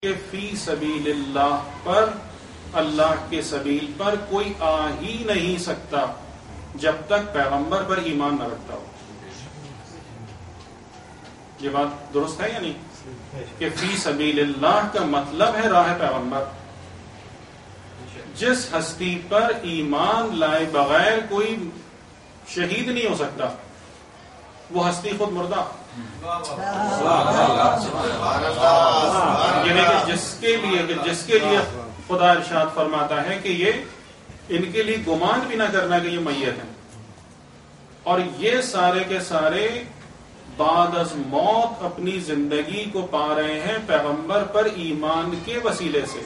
کہ فی سبیل اللہ پر، اللہ کے سبیل پر کوئی آ ہی نہیں سکتا جب تک پیغمبر پر ایمان نہ رکھتا ہو. یہ بات درست ہے یا نہیں کہ فی سبیل اللہ کا مطلب ہے راہ پیغمبر. جس ہستی پر ایمان لائے بغیر کوئی شہید نہیں ہو سکتا وہ ہستی خود مردہ. یعنی کہ جس کے لیے خدا ارشاد فرماتا ہے کہ یہ ان کے لیے گمان بھی نہ کرنا کہ یہ میت ہیں، اور یہ سارے کے سارے بعد از موت اپنی زندگی کو پا رہے ہیں پیغمبر پر ایمان کے وسیلے سے.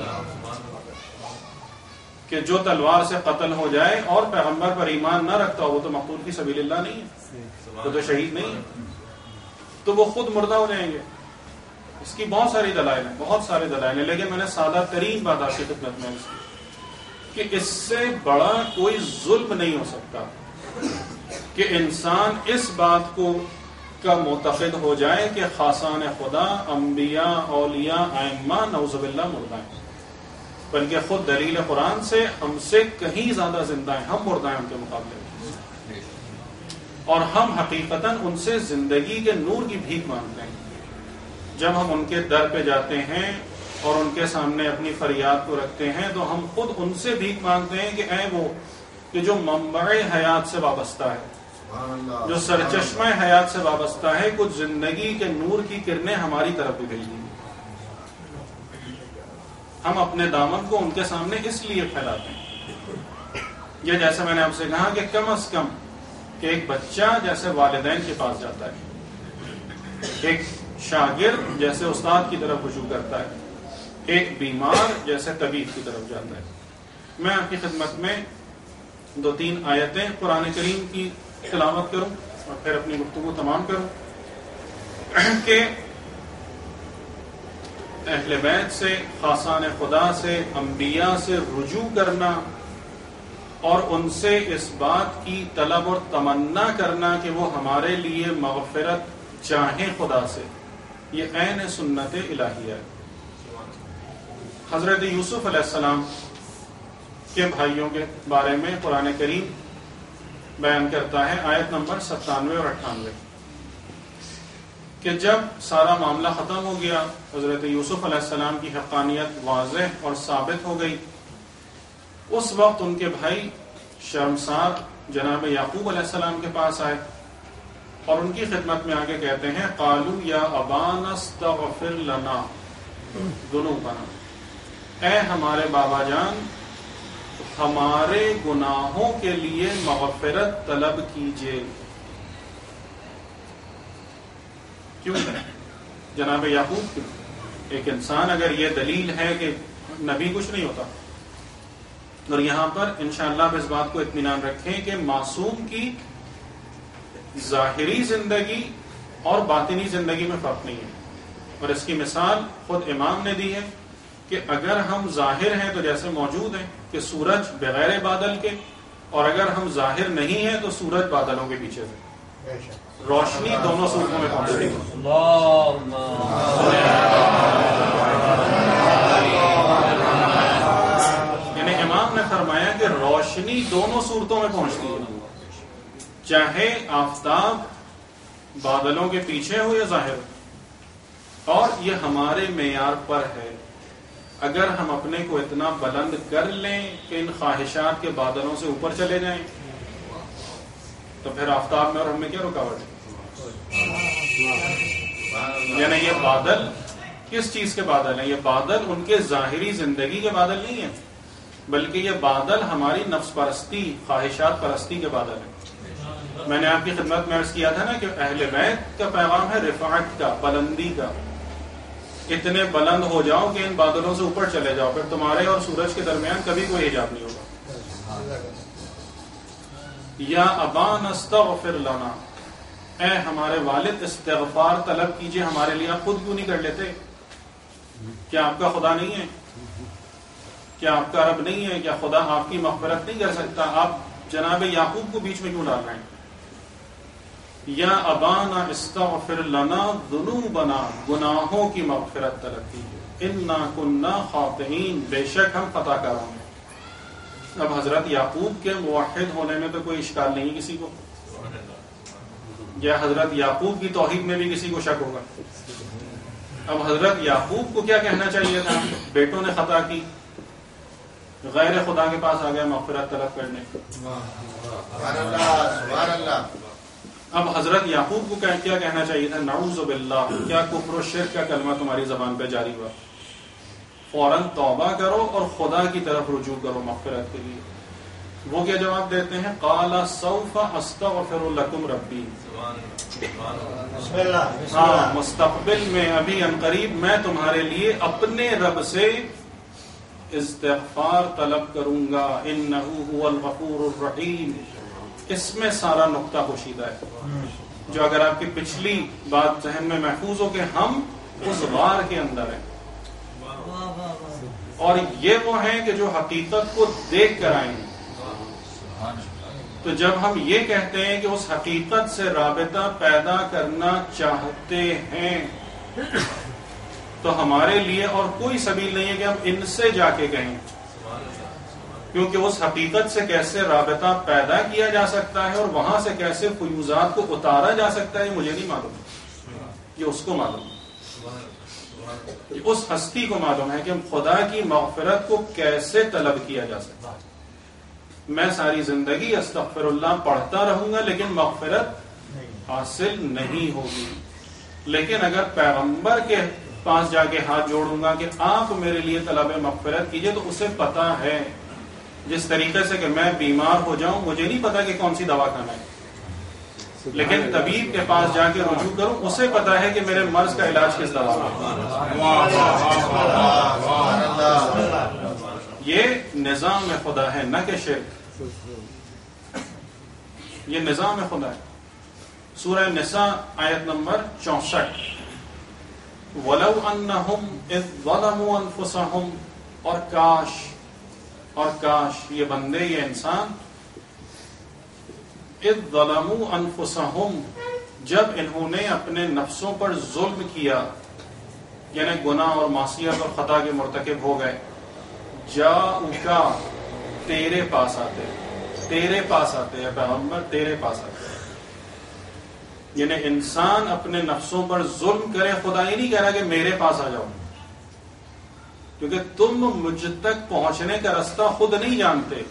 کہ جو تلوار سے قتل ہو جائے اور پیغمبر پر ایمان نہ رکھتا ہو وہ تو مقتول فی سبیل اللہ نہیں ہے، وہ تو شہید نہیں ہے، تو وہ خود مردہ ہو جائیں گے. اس کی بہت ساری دلائل ہیں، بہت سارے دلائل ہیں، لیکن میں نے سادہ ترین بات آپ کی خدمت میں اس کی کہ اس سے بڑا کوئی ظلم نہیں ہو سکتا کہ انسان اس بات کو کا معتقد ہو جائے کہ خاصان خدا، انبیاء، اولیاء، ائمہ نعوذ باللہ مردہ ہیں، بلکہ خود دلیل قرآن سے ہم سے کہیں زیادہ زندہ ہیں، ہم مردہ ہیں ان کے مقابلے میں، اور ہم حقیقتاً ان سے زندگی کے نور کی بھیک مانگتے ہیں. جب ہم ان کے در پہ جاتے ہیں اور ان کے سامنے اپنی فریاد کو رکھتے ہیں تو ہم خود ان سے بھیک مانگتے ہیں کہ اے وہ کہ جو منبع حیات سے وابستہ ہے، جو سرچشمہ حیات سے وابستہ ہے، کچھ زندگی کے نور کی کرنیں ہماری طرف بھی بھیج دیں. ہم اپنے دامن کو ان کے سامنے اس لیے پھیلاتے ہیں. یہ جیسے میں نے آپ سے کہا کہ کم از کم کہ ایک بچہ جیسے والدین کے پاس جاتا ہے، ایک شاگرد جیسے استاد کی طرف رجوع کرتا ہے، ایک بیمار جیسے طبیب کی طرف جاتا ہے. میں آپ کی خدمت میں 2-3 آیتیں قرآن کریم کی تلاوت کروں اور پھر اپنی گفتگو تمام کروں کہ اہل بیت سے، خاصان خدا سے، انبیاء سے رجوع کرنا اور ان سے اس بات کی طلب اور تمنا کرنا کہ وہ ہمارے لیے مغفرت چاہیں خدا سے، یہ عین سنت الہیہ ہے. حضرت یوسف علیہ السلام کے بھائیوں کے بارے میں قرآن کریم بیان کرتا ہے آیت نمبر 97 اور 98 کہ جب سارا معاملہ ختم ہو گیا، حضرت یوسف علیہ السلام کی حقانیت واضح اور ثابت ہو گئی، اس وقت ان کے بھائی شرمسار جناب یعقوب علیہ السلام کے پاس آئے اور ان کی خدمت میں آگے کہتے ہیں قالوا یا ابانا استغفر لنا ذنوبنا، اے ہمارے بابا جان ہمارے گناہوں کے لیے مغفرت طلب کیجیے. کیوں جناب یعقوب کیوں؟ ایک انسان اگر یہ دلیل ہے کہ نبی کچھ نہیں ہوتا، اور یہاں پر انشاءاللہ آپ اس بات کو اطمینان رکھیں کہ معصوم کی ظاہری زندگی اور باطنی زندگی میں فرق نہیں ہے، اور اس کی مثال خود امام نے دی ہے کہ اگر ہم ظاہر ہیں تو جیسے موجود ہیں کہ سورج بغیر بادل کے، اور اگر ہم ظاہر نہیں ہیں تو سورج بادلوں کے پیچھے سے، روشنی دونوں صورتوں میں پہنچتی ہے. یعنی امام نے فرمایا کہ روشنی دونوں صورتوں میں پہنچتی ہے، چاہے آفتاب بادلوں کے پیچھے ہو یا ظاہر ہو، اور یہ ہمارے معیار پر ہے. اگر ہم اپنے کو اتنا بلند کر لیں کہ ان خواہشات کے بادلوں سے اوپر چلے جائیں تو پھر آفتاب میں اور ہم میں کیا رکاوٹ ہے؟ یعنی یہ بادل کس چیز کے بادل ہیں؟ یہ بادل ان کے ظاہری زندگی کے بادل نہیں ہیں، بلکہ یہ بادل ہماری نفس پرستی، خواہشات پرستی کے بادل ہیں. میں نے آپ کی خدمت میں عرض کیا تھا نا کہ اہل بیت کا پیغام ہے رفعت کا، بلندی کا. اتنے بلند ہو جاؤ کہ ان بادلوں سے اوپر چلے جاؤ، پھر تمہارے اور سورج کے درمیان کبھی کوئی حجاب نہیں ہوگا. یا ابانا استغفر لنا، اے ہمارے والد استغفار طلب کیجئے ہمارے لیے. آپ خود کیوں نہیں کر لیتے؟ کیا آپ کا خدا نہیں ہے؟ کیا آپ کا رب نہیں ہے؟ کیا خدا آپ کی مغفرت نہیں کر سکتا؟ آپ جناب یعقوب کو بیچ میں کیوں ڈال رہے ہیں؟ یا ابانا استغفر لنا ذنوبنا، گناہوں کی مغفرت طلب کیجیے. انا کنا خاطئین، بے شک ہم خطا کار ہیں۔ اب حضرت یعقوب کے موحد ہونے میں تو کوئی اشکال نہیں کسی کو، یا حضرت یعقوب کی توحید میں بھی کسی کو شک ہوگا؟ اب حضرت یعقوب کو کیا کہنا چاہیے تھا؟ بیٹوں نے خطا کی، غیر خدا کے پاس آ گیا مغفرت طلب کرنے۔ سبحان اللہ سبحان اللہ۔ اب حضرت یعقوب کو کیا کہنا چاہیے تھا؟ نعوذ باللہ، کیا کفر و شرک کا کلمہ تمہاری زبان پہ جاری ہوا؟ فوراً توبہ کرو اور خدا کی طرف رجوع کرو مغفرت کے لیے۔ وہ کیا جواب دیتے ہیں؟ قال سوف استغفر لکم ربی، بسم اللہ بسم ہاں اللہ۔ مستقبل میں ابھی عنقریب میں تمہارے لیے اپنے رب سے استغفار طلب کروں گا، انہ هو الغفور الرحیم۔ اس میں سارا نقطہ پوشیدہ ہے، جو اگر آپ کی پچھلی بات ذہن میں محفوظ ہو کہ ہم اس غار کے اندر ہیں، اور یہ وہ ہیں کہ جو حقیقت کو دیکھ کر آئیں گے۔ تو جب ہم یہ کہتے ہیں کہ اس حقیقت سے رابطہ پیدا کرنا چاہتے ہیں، تو ہمارے لیے اور کوئی سبیل نہیں ہے کہ ہم ان سے جا کے کہیں، کیونکہ اس حقیقت سے کیسے رابطہ پیدا کیا جا سکتا ہے اور وہاں سے کیسے فیوزات کو اتارا جا سکتا ہے مجھے نہیں معلوم، یہ اس کو معلوم ہے، یہ اس ہستی کو معلوم ہے کہ ہم خدا کی مغفرت کو کیسے طلب کیا جا سکتا ہے۔ میں ساری زندگی استغفر اللہ پڑھتا رہوں گا لیکن مغفرت حاصل نہیں ہوگی، لیکن اگر پیغمبر کے پاس جا کے ہاتھ جوڑوں گا کہ آپ میرے لیے طلب مغفرت کیجئے، تو اسے پتا ہے، جس طریقے سے کہ میں بیمار ہو جاؤں مجھے نہیں پتا کہ کون سی دوا کھانا ہے، لیکن طبیب کے پاس جا کے رجوع کروں، اسے پتا ہے کہ میرے مرض کا علاج کس دوا ہے۔ یہ نظام خدا ہے، نہ کہ شرک، یہ نظام خدا ہے۔ سورہ نساء آیت نمبر 64، وَلَوْ أَنَّهُمْ إِذْ ظَلَمُوا أَنفُسَهُمْ، اور کاش یہ بندے، یہ انسان، اذ ظلموا انفسهم، جب انہوں نے اپنے نفسوں پر ظلم کیا، یعنی گناہ اور معصیت اور خطا کے مرتکب ہو گئے، جاؤک، تیرے پاس آتے ہیں پیغمبر، تیرے پاس آتے ہیں۔ یعنی انسان اپنے نفسوں پر ظلم کرے، خدا یہ نہیں کہہ رہا کہ میرے پاس آ جاؤ، کیونکہ تم مجھ تک پہنچنے کا رستہ خود نہیں جانتے۔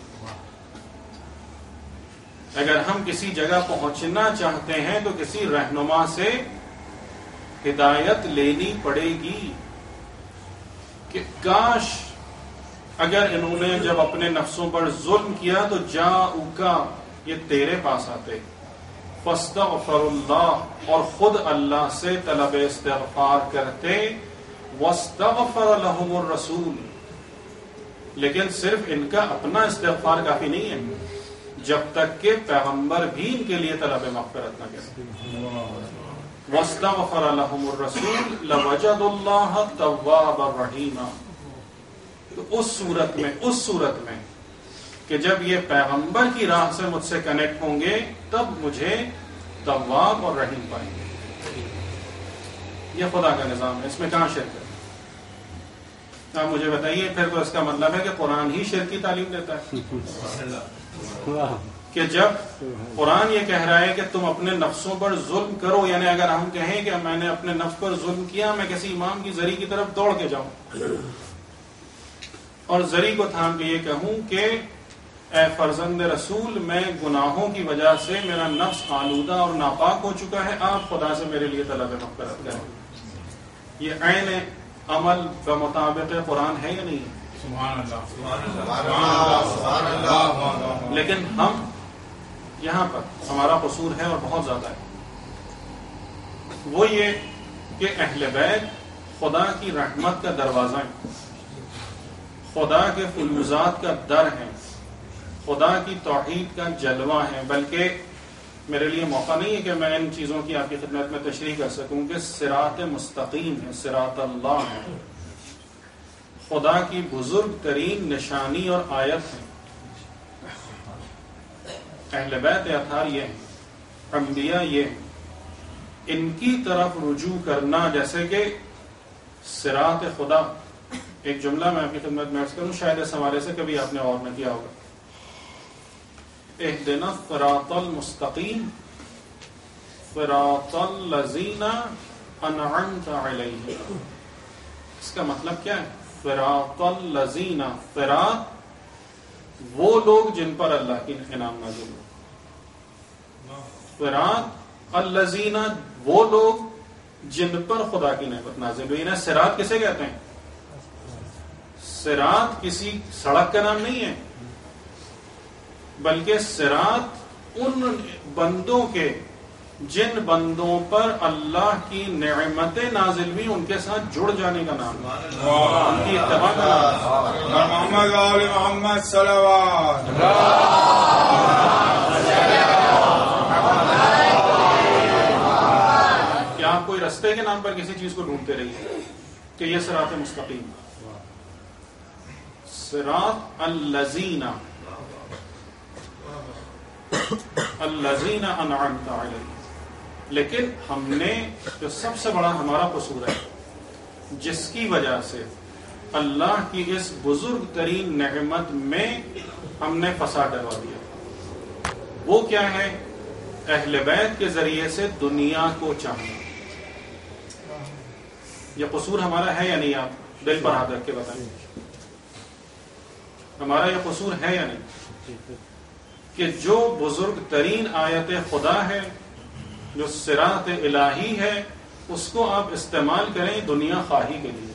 اگر ہم کسی جگہ پہنچنا چاہتے ہیں تو کسی رہنما سے ہدایت لینی پڑے گی، کہ کاش اگر انہوں نے جب اپنے نفسوں پر ظلم کیا تو جاؤکا، یہ تیرے پاس آتے، فاستغفر اللہ، اور خود اللہ سے طلب استغفار کرتے، واستغفر لهم الرسول، لیکن صرف ان کا اپنا استغفار کافی نہیں ہے، جب تک کہ پیغمبر بھی ان کے لیے طلب مغفرت نہ کرے۔ واستغفر لهم الرسول لوجدوا الله توابا رحیما۔ تو اس صورت میں کہ جب یہ پیغمبر کی راہ سے مجھ سے کنیکٹ ہوں گے، تب مجھے تواب اور رحیم پائیں گے۔ یہ خدا کا نظام ہے، اس میں کہاں شرک ہے؟ آپ مجھے بتائیے، پھر تو اس کا مطلب ہے کہ قرآن ہی شرک کی تعلیم دیتا ہے، کہ جب قرآن یہ کہہ رہا ہے کہ تم اپنے نفسوں پر ظلم کرو، یعنی اگر ہم کہیں کہ میں نے اپنے نفس پر ظلم کیا، میں کسی امام کی زری کی طرف دوڑ کے جاؤں اور زری کو تھام کے یہ کہوں کہ اے فرزند رسول، میں گناہوں کی وجہ سے میرا نفس آلودہ اور ناپاک ہو چکا ہے، آپ خدا سے میرے لیے طلب مغفرت کریں، یہ عین عمل بمطابق قرآن ہے یا نہیں؟ سبحان اللہ سبحان اللہ۔ لیکن ہم یہاں پر ہمارا قصور ہے اور بہت زیادہ ہے، وہ یہ کہ اہل بیت خدا کی رحمت کا دروازہ ہے، خدا کے فیوزات کا در ہے، خدا کی توحید کا جلوہ ہے، بلکہ میرے لیے موقع نہیں ہے کہ میں ان چیزوں کی آپ کی خدمت میں تشریح کر سکوں کہ صراط مستقیم ہے، صراط اللہ ہے، خدا کی بزرگ ترین نشانی اور آیت ہے۔ اہل بیت اطہار یہ ہیں، انبیاء یہ ہیں، ان کی طرف رجوع کرنا جیسے کہ صراط خدا ایک جملہ میں آپ کی خدمت میں عرض کروں، شاید اس حوالے سے کبھی آپ نے غور نہ کیا ہوگا. اہدنا الصراط المستقیم صراط الذین انعمت علیہم. اس کا مطلب کیا ہے؟ صراط الذین، صراط وہ لوگ جن پر اللہ کی انعام نازل ہو. صراط الذین وہ لوگ جن پر خدا کی نعمت نازل ہوئی. نا صراط کسے کہتے ہیں؟ صراط کسی سڑک کا نام نہیں ہے، بلکہ صراط ان بندوں کے جن بندوں پر اللہ کی نعمتیں نازل ہوئی ان کے ساتھ جڑ جانے کا نام ہے، ان کی اتباع کا نام ہے. محمد آل محمد صلوات. کیا آپ کوئی رستے کے نام پر کسی چیز کو ڈھونڈتے رہیے کہ یہ صراط مستقیم؟ صراط الذین انعمت علیہم. لیکن ہم نے جو سب سے بڑا ہمارا قصور ہے، جس کی وجہ سے اللہ کی اس بزرگ ترین نعمت میں ہم نے فساد ڈلوا دیا، وہ کیا ہے؟ اہل بیت کے ذریعے سے دنیا کو چاہنا. یہ قصور ہمارا ہے یا نہیں؟ آپ دل پر ہاتھ رکھ کے بتائیں، ہمارا یہ قصور ہے یا نہیں؟ کہ جو بزرگ ترین آیت خدا ہے، جو صراط الہی ہے، اس کو آپ استعمال کریں دنیا خواہی کے لیے،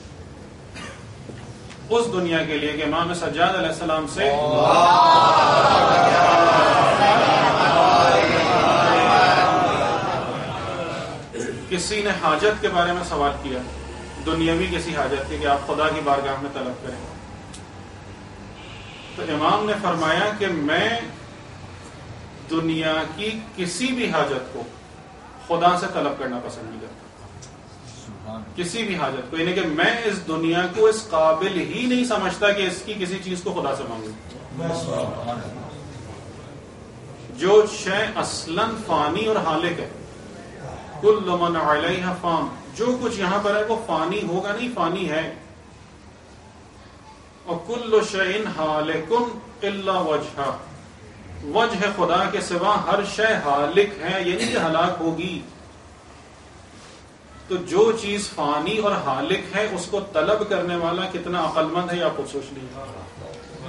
اس دنیا کے لیے کہ امام سجاد علیہ السلام سے کسی نے حاجت کے بارے میں سوال کیا، دنیاوی کسی حاجت کی، کہ آپ خدا کی بارگاہ میں طلب کریں، تو امام نے فرمایا کہ میں دنیا کی کسی بھی حاجت کو خدا سے طلب کرنا پسند نہیں کرتا. کسی بھی حاجت کو، یعنی کہ میں اس دنیا کو اس قابل ہی نہیں سمجھتا کہ اس کی کسی چیز کو خدا سے مانگوں. جو شے اصلاً فانی اور ہالک ہے، کل من علیہا فان، جو کچھ یہاں پر ہے وہ فانی ہوگا نہیں، فانی ہے. اور کل شیء ہالک الا وجہہ، وجہ خدا کے سوا ہر شے ہالک ہے، یعنی کہ ہلاک ہوگی. تو جو چیز فانی اور ہالک ہے اس کو طلب کرنے والا کتنا عقل مند ہے، آپ خود سوچ لیجیے.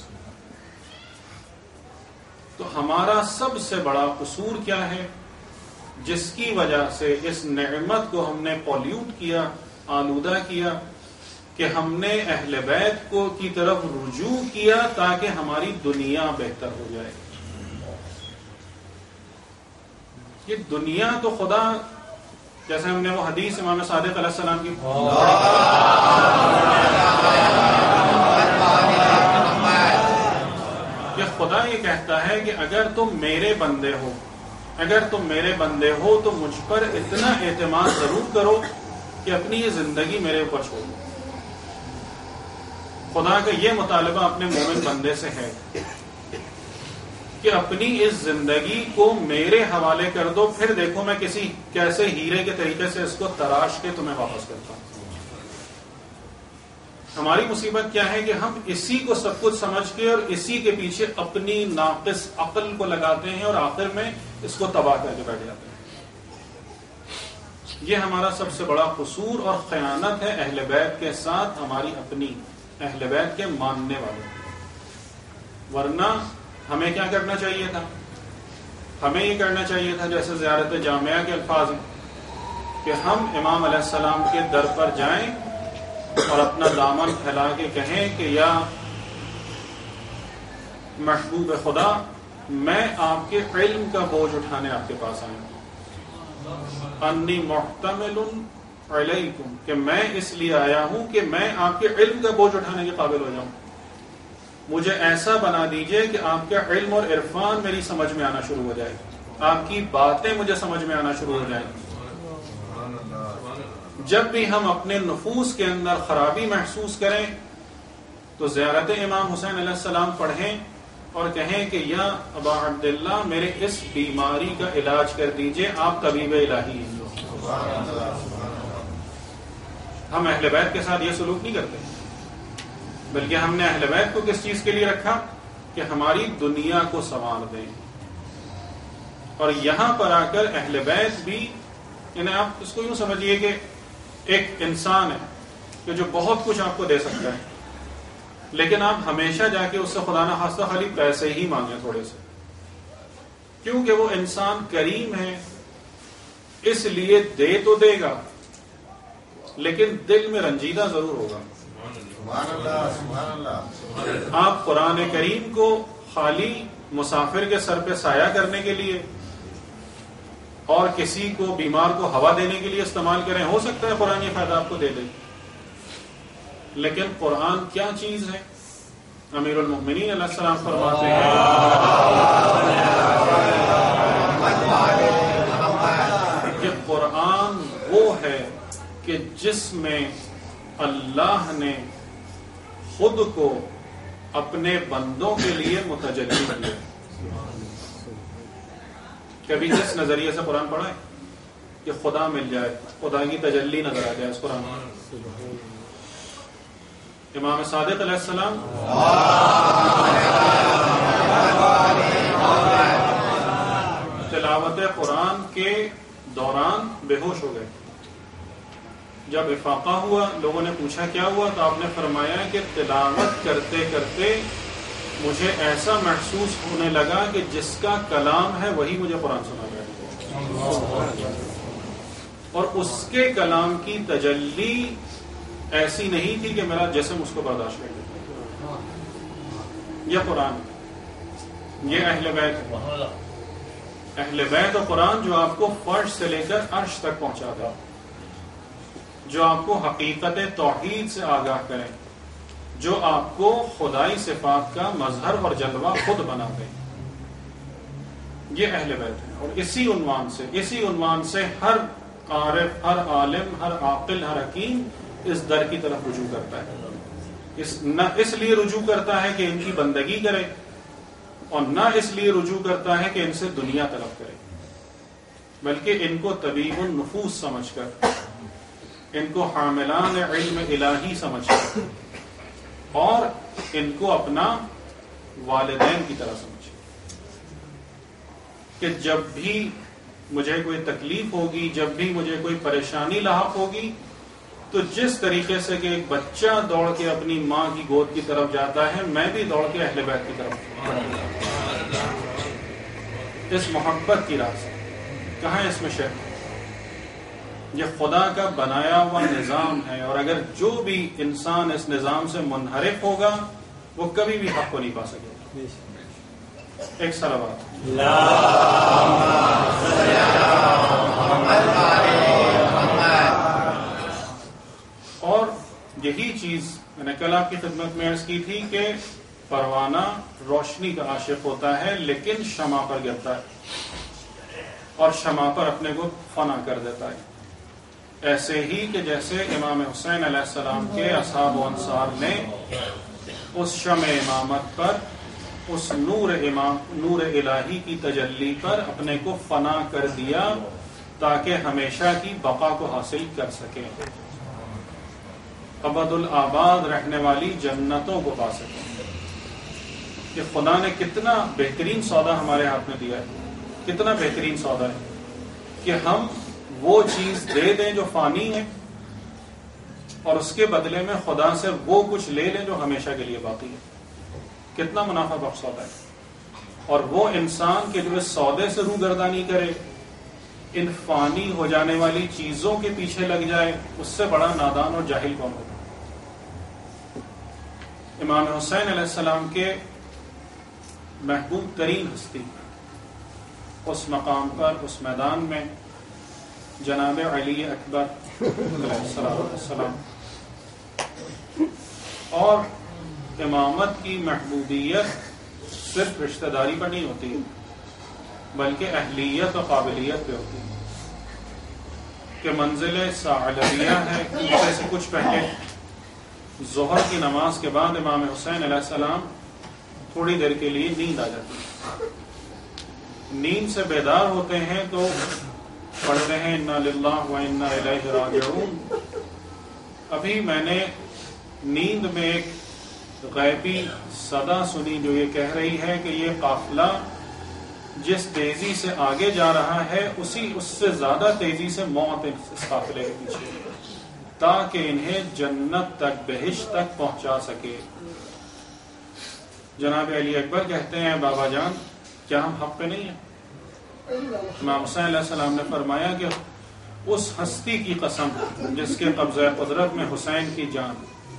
تو ہمارا سب سے بڑا قصور کیا ہے، جس کی وجہ سے اس نعمت کو ہم نے پولیوٹ کیا، آلودہ کیا، کہ ہم نے اہل بیت کو کی طرف رجوع کیا تاکہ ہماری دنیا بہتر ہو جائے. یہ دنیا تو خدا، جیسے ہم نے وہ حدیث امام صادق علیہ السلام کی کہ خدا یہ کہتا ہے کہ اگر تم میرے بندے ہو، اگر تم میرے بندے ہو تو مجھ پر اتنا اعتماد ضرور کرو کہ اپنی یہ زندگی میرے اوپر چھوڑ دو. خدا کا یہ مطالبہ اپنے مومن بندے سے ہے کہ اپنی اس زندگی کو میرے حوالے کر دو، پھر دیکھو میں کسی کیسے ہیرے کے طریقے سے اس کو تراش کے تمہیں واپس کرتا ہوں. ہماری مصیبت کیا ہے کہ ہم اسی کو سب کچھ سمجھ کے اور اسی کے پیچھے اپنی ناقص عقل کو لگاتے ہیں اور آخر میں اس کو تباہ کر کے بیٹھ جاتے ہیں. یہ ہمارا سب سے بڑا قصور اور خیانت ہے اہل بیت کے ساتھ، ہماری اپنی اہل بیت کے ماننے والوں. ورنہ ہمیں کیا کرنا چاہیے تھا؟ ہمیں یہ کرنا چاہیے تھا جیسے زیارت جامعہ کے الفاظ ہیں کہ ہم امام علیہ السلام کے در پر جائیں اور اپنا دامن پھیلا کے کہیں کہ یا محبوب خدا، میں آپ کے علم کا بوجھ اٹھانے آپ کے پاس آیا ہوں، انی محتمل علیکم، کہ میں اس لیے آیا ہوں کہ میں آپ کے علم کا بوجھ اٹھانے کے قابل ہو جاؤں. مجھے ایسا بنا دیجئے کہ آپ کا علم اور عرفان میری سمجھ میں آنا شروع ہو جائے، آپ کی باتیں مجھے سمجھ میں آنا شروع ہو جائیں. جب بھی ہم اپنے نفوس کے اندر خرابی محسوس کریں تو زیارت امام حسین علیہ السلام پڑھیں اور کہیں کہ یا ابا عبداللہ میرے اس بیماری کا علاج کر دیجئے، آپ طبیب الہی ہیں. ہم اہل بیت کے ساتھ یہ سلوک نہیں کرتے. بلکہ ہم نے اہل بیت کو کس چیز کے لیے رکھا؟ کہ ہماری دنیا کو سنوار دیں. اور یہاں پر آ کر اہل بیت بھی، یعنی آپ اس کو یوں سمجھیے کہ ایک انسان ہے کہ جو بہت کچھ آپ کو دے سکتا ہے، لیکن آپ ہمیشہ جا کے اس سے خدا نہ خواستہ خالی پیسے ہی مانگیں تھوڑے سے، کیونکہ وہ انسان کریم ہے، اس لیے دے تو دے گا لیکن دل میں رنجیدہ ضرور ہوگا. سبحان اللہ سبحان اللہ. آپ قرآن کریم کو خالی مسافر کے سر پہ سایہ کرنے کے لیے اور کسی کو بیمار کو ہوا دینے کے لیے استعمال کریں، ہو سکتا ہے قرآن یہ فائدہ آپ کو دے دے، لیکن قرآن کیا چیز ہے؟ امیر المؤمنین علیہ السلام فرماتے ہیں کہ قرآن وہ ہے کہ جس میں اللہ نے خود کو اپنے بندوں کے لیے متجلی کیا. کبھی اس نظریے سے قرآن پڑھا ہے کہ خدا مل جائے، خدا کی تجلی نظر آ جائے اس قرآن میں. امام صادق علیہ السلام تلاوت قرآن کے دوران بے ہوش ہو گئے. جب افاقہ ہوا، لوگوں نے پوچھا کیا ہوا، تو آپ نے فرمایا کہ تلاوت کرتے کرتے مجھے ایسا محسوس ہونے لگا کہ جس کا کلام ہے وہی مجھے قرآن سنا رہا ہے، اور اس کے کلام کی تجلی ایسی نہیں تھی کہ میرا جسم اس کو برداشت کر لے. یہ قرآن، یہ اہل بیت، اہل بیت اور قرآن جو آپ کو فرش سے لے کر عرش تک پہنچا دے، جو آپ کو حقیقت توحید سے آگاہ کریں، جو آپ کو خدائی صفات کا مظہر اور جلوہ خود بنا دیں. یہ اہل بیت ہے. اور اسی عنوان سے ہر عارف، ہر عالم، ہر عاقل، ہر حکیم اس در کی طرف رجوع کرتا ہے. نہ اس لیے رجوع کرتا ہے کہ ان کی بندگی کرے، اور نہ اس لیے رجوع کرتا ہے کہ ان سے دنیا طلب کرے، بلکہ ان کو طبیب النفوس سمجھ کر، ان کو حاملان علم الہی سمجھ کر، اور ان کو اپنا والدین کی طرح سمجھے کہ جب بھی مجھے کوئی تکلیف ہوگی، جب بھی مجھے کوئی پریشانی لاحق ہوگی، تو جس طریقے سے کہ ایک بچہ دوڑ کے اپنی ماں کی گود کی طرف جاتا ہے، میں بھی دوڑ کے اہل بیت کی طرف، اس محبت کی راہ سے. کہاں ہے اس میں شرک؟ یہ خدا کا بنایا ہوا نظام ہے، اور اگر جو بھی انسان اس نظام سے منحرف ہوگا وہ کبھی بھی حق کو نہیں پا سکے گا. ایک صلوات. اور یہی چیز میں نے کل آپ کی خدمت میں عرض کی تھی کہ پروانہ روشنی کا عاشق ہوتا ہے لیکن شمع پر گرتا ہے اور شمع پر اپنے کو فنا کر دیتا ہے. ایسے ہی کہ جیسے امام حسین علیہ السلام کے اصحاب و انصار نے اس شمع امامت پر، اس نور الہی کی تجلی پر اپنے کو فنا کر دیا تاکہ ہمیشہ کی بقا کو حاصل کر سکے، ابد الآباد رہنے والی جنتوں کو پا سکے. کہ خدا نے کتنا بہترین سودا ہمارے ہاتھ میں دیا ہے، کتنا بہترین سودا ہے کہ ہم وہ چیز دے دیں جو فانی ہے، اور اس کے بدلے میں خدا سے وہ کچھ لے لیں جو ہمیشہ کے لیے باقی ہے. کتنا منافع بخش سودا ہے. اور وہ انسان کے جو اس سودے سے روگردانی کرے، ان فانی ہو جانے والی چیزوں کے پیچھے لگ جائے، اس سے بڑا نادان اور جاہل کون ہوگا. امام حسین علیہ السلام کے محبوب ترین ہستی اس مقام پر، اس میدان میں جناب علی اکبر علیہ السلام. اور امامت کی محبوبیت صرف رشتہ داری پر نہیں ہوتی بلکہ اہلیت و قابلیت پہ ہوتی ہے. کہ منزل ثعلبیہ ہے، اسے سے کچھ پہلے ظہر کی نماز کے بعد امام حسین علیہ السلام تھوڑی دیر کے لیے نیند آ جاتی. نیند سے بیدار ہوتے ہیں تو پڑھتے ہیں انا للہ و انا الیہ راجعون. ابھی میں نے نیند میں ایک غیبی صدا سنی جو یہ کہہ رہی ہے کہ یہ قافلہ جس تیزی سے آگے جا رہا ہے اس سے زیادہ تیزی سے موت اس قافلے کے پیچھے، تاکہ انہیں جنت تک، بہشت تک پہنچا سکے۔ جناب علی اکبر کہتے ہیں بابا جان کیا ہم حق پہ نہیں ہیں؟ امام حسین علیہ السلام نے فرمایا کہ اس ہستی کی قسم جس کے قبضہ قدرت میں حسین کی جان،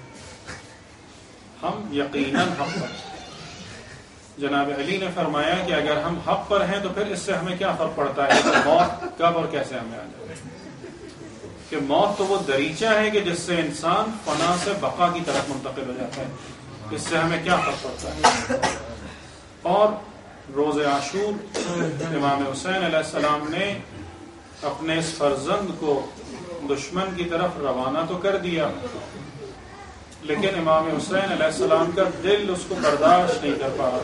ہم یقیناً حق پر۔ جناب علی نے فرمایا کہ اگر ہم حق پر ہیں تو پھر اس سے ہمیں کیا فرق پڑتا ہے کہ موت کب اور کیسے ہمیں آ جائے، کہ موت تو وہ دریچہ ہے کہ جس سے انسان فنا سے بقا کی طرف منتقل ہو جاتا ہے، اس سے ہمیں کیا فرق پڑتا ہے۔ اور روز عاشور امام حسین علیہ السلام نے اپنے اس فرزند کو دشمن کی طرف روانہ تو کر دیا، لیکن امام حسین علیہ السلام کا دل اس کو برداشت نہیں کر پا رہا۔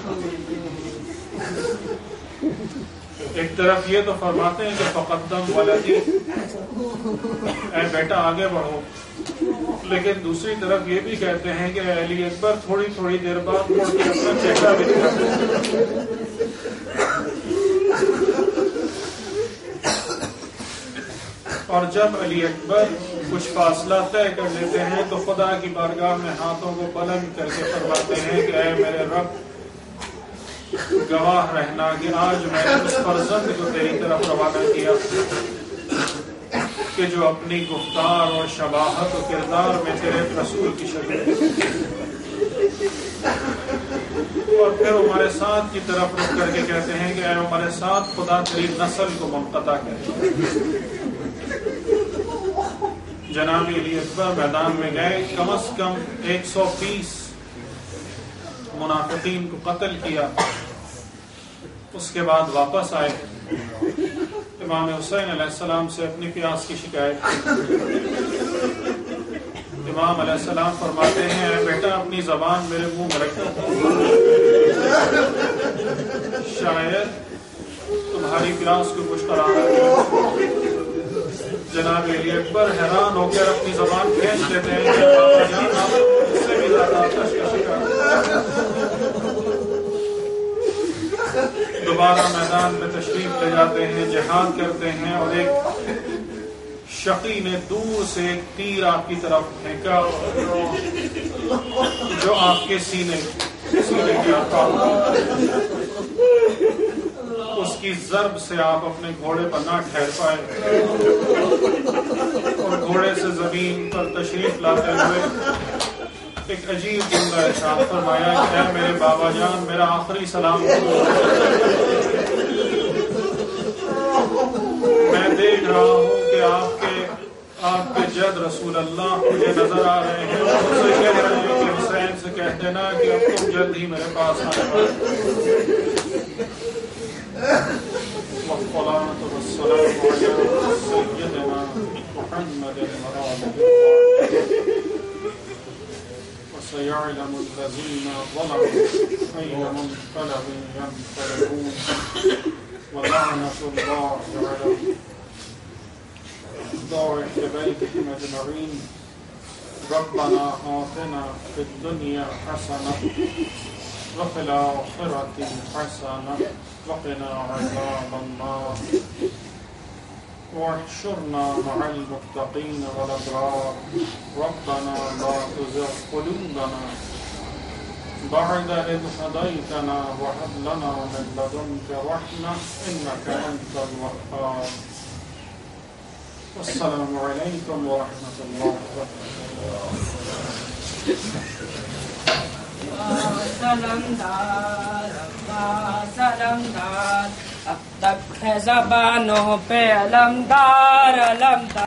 ایک طرف یہ تو فرماتے ہیں کہ فقدم ولدی، اے بیٹا آگے بڑھو، لیکن دوسری طرف یہ بھی کہتے ہیں کہ علی اکبر تھوڑی تھوڑی دیر بعد مڑ کے اپنا چہرہ بھی دکھاتے ہیں۔ اور جب علی اکبر کچھ فاصلہ طے کر لیتے ہیں تو خدا کی بارگاہ میں ہاتھوں کو بلند کر کے فرماتے ہیں کہ اے میرے رب، گواہ رہنا کہ آج میں نے اس فرزند کو تیری طرف روانہ کیا کہ جو اپنی گفتار اور شباہت و کردار میں تیرے رسول کی شکل، اور پھر ہمارے ساتھ کی طرف رخ کر کے کہتے ہیں کہ اے ہمارے ساتھ خدا تیری نسل کو منقطع کرے۔ جناب علی اکبر میدان میں گئے، کم از کم 120 منافقین کو قتل کیا، اس کے بعد واپس آئے، امام حسین علیہ السلام سے اپنی پیاس کی شکایت کی۔ امام علیہ السلام فرماتے ہیں اے بیٹا اپنی زبان میرے منہ میں رکھو، شاید تمہاری پیاس کو کچھ قرار دے۔ جناب علی اکبر حیران ہو کر اپنی زبان کھینچ لیتے ہیں کہ بابا جان آپ اس سے بھی زیادہ آتش کا شکار۔ دوبارہ میدان میں تشریف لے جاتے ہیں، جہاد کرتے ہیں، اور ایک شقی نے دور سے ایک تیر آپ کی طرف پھینکا جو آپ کے سینے کے آقا، اس کی ضرب سے آپ اپنے گھوڑے پر نہ ٹھہر پائے اور گھوڑے سے زمین پر تشریف لاتے ہوئے ایک عجیب جملہ ارشاد فرمایا کہ اے میرے بابا جان میرا آخری سلام، میں دیکھ رہا ہوں کہ آپ کے جد رسول اللہ مجھے نظر آ رہے ہیں، اور اسے کہہ رہے ہیں کہ حسین سے کہہ دینا کہ اب تم جلد ہی میرے پاس آنے والے۔ والصلاة والسلام على سيدنا محمد وسيعلم الذين ظلموا أي منقلب ينقلبون ولعنة الله على ضاعف بيتهم أجمعين ربنا آتنا في الدنيا حسنة وفي الآخرة حسنة وقنا عذاب النار واحشرنا مع المتقين والأبرار ربنا لا تزغ قلوبنا بعد إذ هديتنا وهب لنا من لدنك رحمة إنك أنت الوهاب والسلام عليكم ورحمة الله سلمدار اب تک ہے زبانوں پہ علمدار علمدار